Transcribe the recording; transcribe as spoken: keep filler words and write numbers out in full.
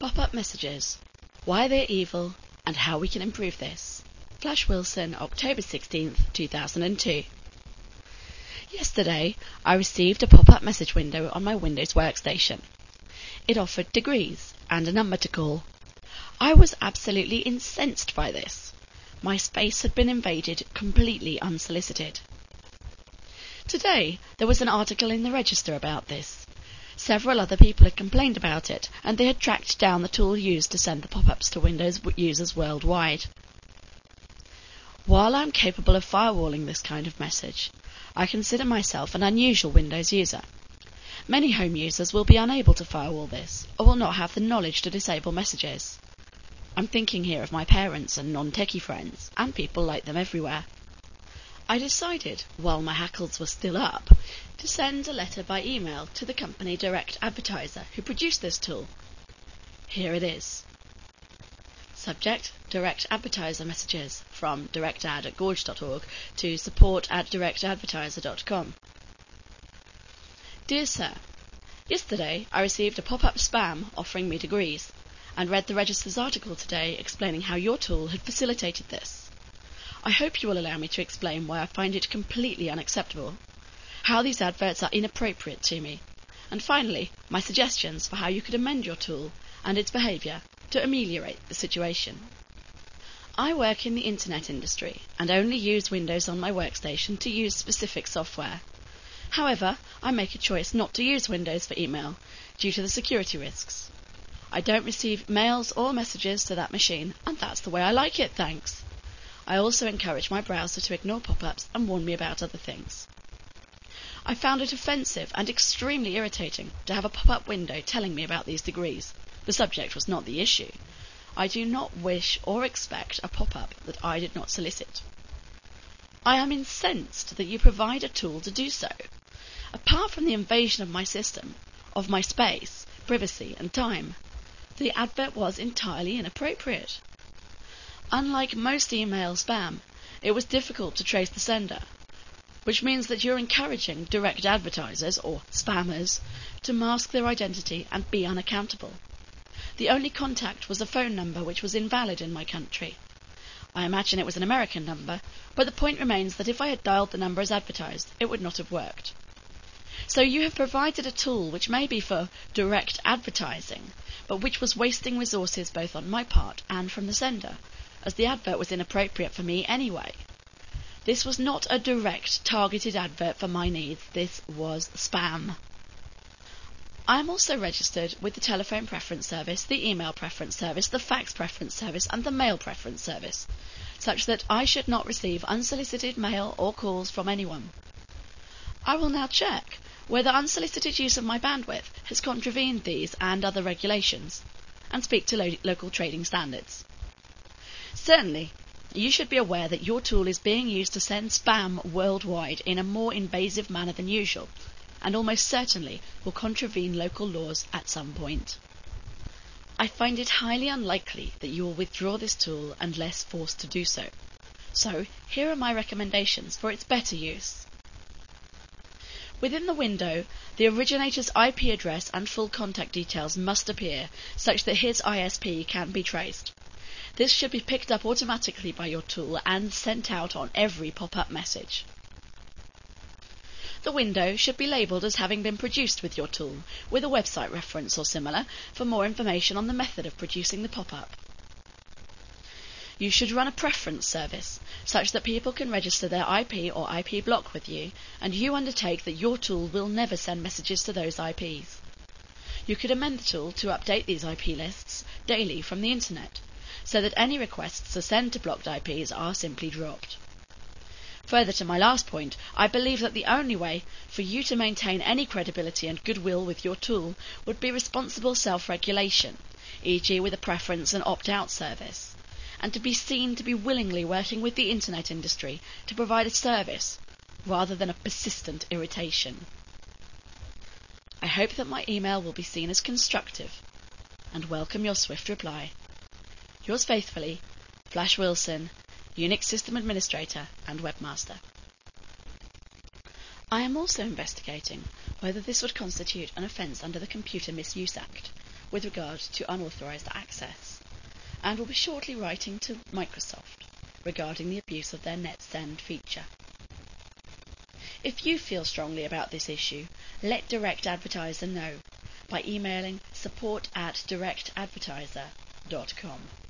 Pop-up messages, why they're evil and how we can improve this. Flash Wilson, October sixteenth, two thousand two. Yesterday, I received a pop-up message window on my Windows workstation. It offered degrees and a number to call. I was absolutely incensed by this. My space had been invaded completely unsolicited. Today, there was an article in the Register about this. Several other people had complained about it, and they had tracked down the tool used to send the pop-ups to Windows users worldwide. While I'm capable of firewalling this kind of message, I consider myself an unusual Windows user. Many home users will be unable to firewall this, or will not have the knowledge to disable messages. I'm thinking here of my parents and non-techie friends, and people like them everywhere. I decided, while my hackles were still up, to send a letter by email to the company Direct Advertiser who produced this tool. Here it is. Subject: Direct Advertiser messages from directad at gorge dot org to support at direct advertiser dot com. Dear Sir, yesterday I received a pop-up spam offering me degrees, and read the Register's article today explaining how your tool had facilitated this. I hope you will allow me to explain why I find it completely unacceptable, how these adverts are inappropriate to me, and finally, my suggestions for how you could amend your tool and its behaviour to ameliorate the situation. I work in the internet industry and only use Windows on my workstation to use specific software. However, I make a choice not to use Windows for email due to the security risks. I don't receive mails or messages to that machine, and that's the way I like it, thanks. I also encourage my browser to ignore pop-ups and warn me about other things. I found it offensive and extremely irritating to have a pop-up window telling me about these degrees. The subject was not the issue. I do not wish or expect a pop-up that I did not solicit. I am incensed that you provide a tool to do so. Apart from the invasion of my system, of my space, privacy and time, the advert was entirely inappropriate. Unlike most email spam, it was difficult to trace the sender, which means that you're encouraging direct advertisers, or spammers, to mask their identity and be unaccountable. The only contact was a phone number which was invalid in my country. I imagine it was an American number, but the point remains that if I had dialed the number as advertised, it would not have worked. So you have provided a tool which may be for direct advertising, but which was wasting resources both on my part and from the sender, as the advert was inappropriate for me anyway. This was not a direct, targeted advert for my needs. This was spam. I am also registered with the telephone preference service, the email preference service, the fax preference service, and the mail preference service, such that I should not receive unsolicited mail or calls from anyone. I will now check whether unsolicited use of my bandwidth has contravened these and other regulations, and speak to lo- local trading standards. Certainly, you should be aware that your tool is being used to send spam worldwide in a more invasive manner than usual, and almost certainly will contravene local laws at some point. I find it highly unlikely that you will withdraw this tool unless forced to do so. So, here are my recommendations for its better use. Within the window, the originator's I P address and full contact details must appear, such that his I S P can be traced. This should be picked up automatically by your tool and sent out on every pop-up message. The window should be labelled as having been produced with your tool, with a website reference or similar, for more information on the method of producing the pop-up. You should run a preference service, such that people can register their I P or I P block with you, and you undertake that your tool will never send messages to those I Ps. You could amend the tool to update these I P lists daily from the internet, so that any requests to send to blocked I Ps are simply dropped. Further to my last point, I believe that the only way for you to maintain any credibility and goodwill with your tool would be responsible self-regulation, for example with a preference and opt-out service, and to be seen to be willingly working with the internet industry to provide a service, rather than a persistent irritation. I hope that my email will be seen as constructive, and welcome your swift reply. Yours faithfully, Flash Wilson, Unix System Administrator and Webmaster. I am also investigating whether this would constitute an offence under the Computer Misuse Act, with regard to unauthorized access, and will be shortly writing to Microsoft regarding the abuse of their NetSend feature. If you feel strongly about this issue, let Direct Advertiser know by emailing support at direct advertiser dot com.